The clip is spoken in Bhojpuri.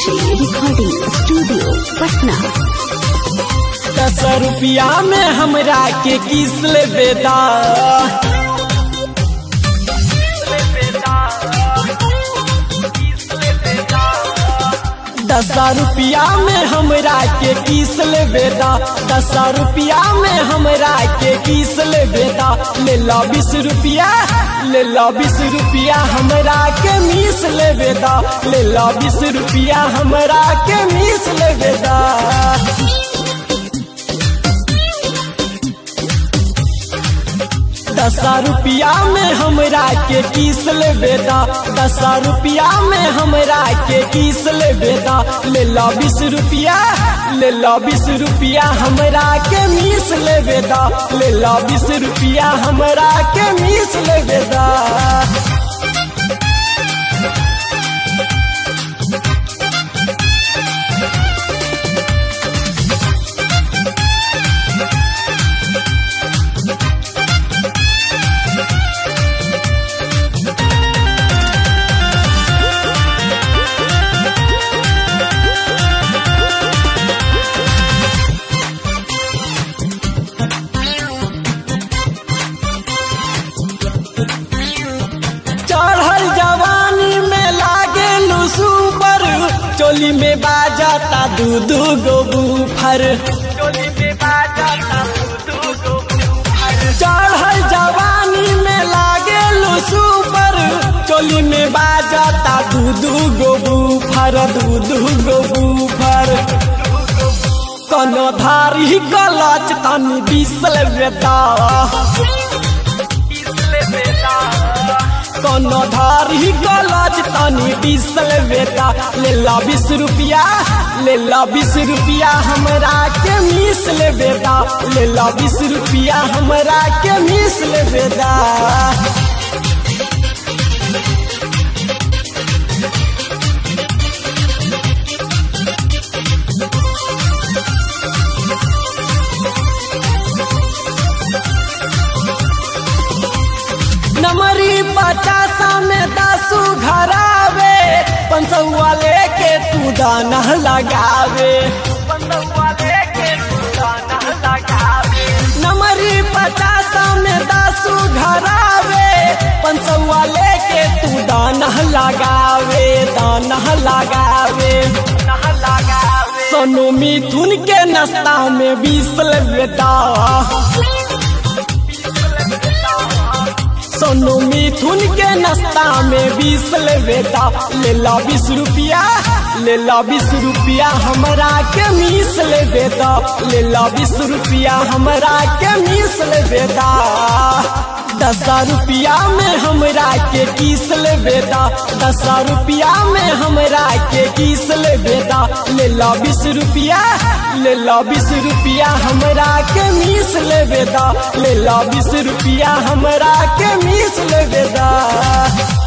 Meenakshi recording studio Patna. 10 रुपया में हमरा के किस ले बेदा, 10 रुपया में हमरा के किस ले बेदा, 10 रुपया में हमरा के किस ले बेदा। ले ला 20 रुपया, ले ला 20 रुपया हमरा के मीस ले बेदा, ले ला 20 रुपया हमरा के मीस ले बेदा। 10 रुपया में हमरा के किस ले बेदा, 10 रुपया में हमरा के किस ले बेदा। ले ला 20 रुपया, ले ला 20 रुपया हमरा के मीस ले बेदा, ले ला 20 रुपया हमरा के मीस ले बेदा। चढ़ल जवानी में लागे लुसुबर, चोली में बाजाता दू गो बूफर, चोली में बाजाता दू गो बूफर। चढ़ल जवानी में लागे लुसुबर, चोली में बाजाता दू गो बूफर, दू गो बूफर। कोनो धारी गलच तनी बिसल बेदा, कोनो धारी गलच तनी बिसल बेदा। ले ला 20 रुपया, ले ला 20 रुपया हमरा के मीस ले बेदा, ले ला 20 रुपया हमरा के मीस ले बेदा। नमरी 50 में 10 घरावे, 500 लेके तू दाना लगावे, 500 लेके तू दाना लगावे। नमरी 50 में 10 घरावे, 500 लेके तू दाना लगावे, दाना लगावे। सोनू मिथुन के नाश्ता में 20 ले बेदा, सोनू मिथुन के नाश्ता में 20 ले बेदा। ले ला 20 रुपया, ले ला 20 रुपया हमरा के मीस ले बेदा, ले ला 20 रुपया हमरा के मीस ले बेदा। 10 रुपया में हमरा के किस ले बेदा, 10 रुपया में हमरा के किस ले बेदा। ले ला 20 रुपया, ले ला 20 रुपया हमरा के मीस ले बेदा, ले ला 20 रुपया हमरा के मीस ले बेदा।